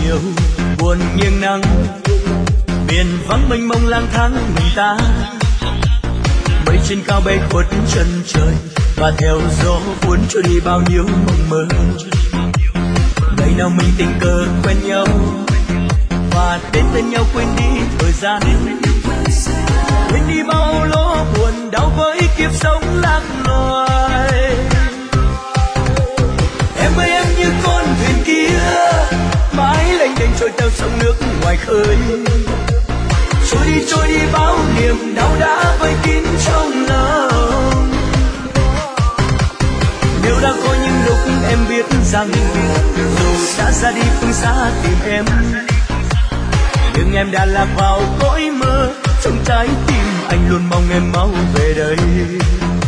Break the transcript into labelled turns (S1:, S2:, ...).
S1: chiều buồn nghiêng nắng, biển vắng mênh mông lang thang mình ta. Mây trên cao bay khuất chân trời và theo gió cuốn trôi đi bao nhiêu mộng mơ. Ngày nào mình tình cờ quen nhau và đến bên nhau quên đi thời gian, quên đi bao lỗ buồn đau với kiếp sống lạc loài. Em ơi em như con thuyền kia mãi lênh đênh trôi theo sông nước ngoài khơi, trôi đi bao niềm đau đã vây kín trong lòng. Nếu đã có những lúc em biết rằng dù đã ra đi phương xa tìm em, nhưng em đã lạc vào cõi mơ, trong trái tim anh luôn mong em mau về đây.